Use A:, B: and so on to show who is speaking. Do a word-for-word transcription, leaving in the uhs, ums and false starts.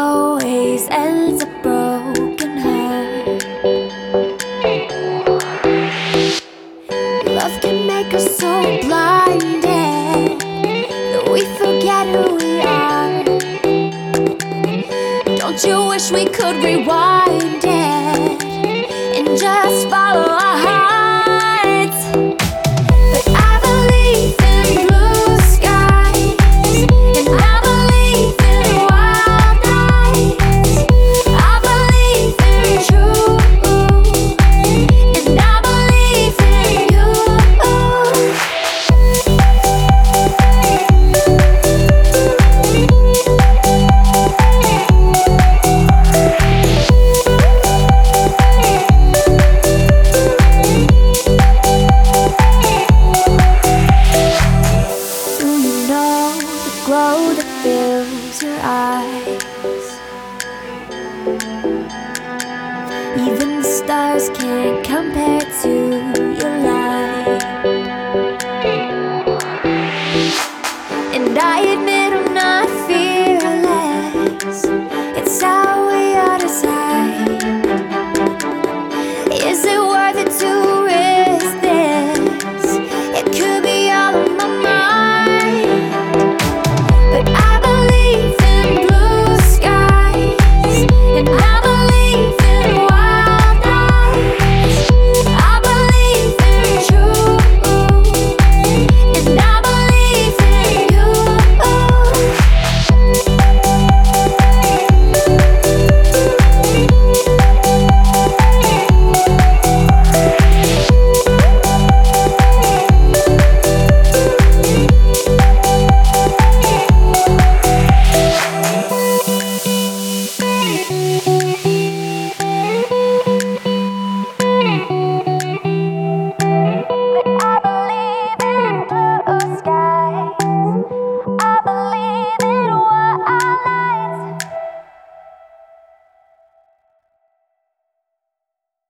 A: always ends a broken heart. Love can make us so blinded that we forget who we are. Don't you wish we could rewind it and just follow our hearts? But I believe in blue skies, and I believe in wild nights. I believe in true, and I believe in you. Glow that fills your eyes. Even the stars can't compare to your light.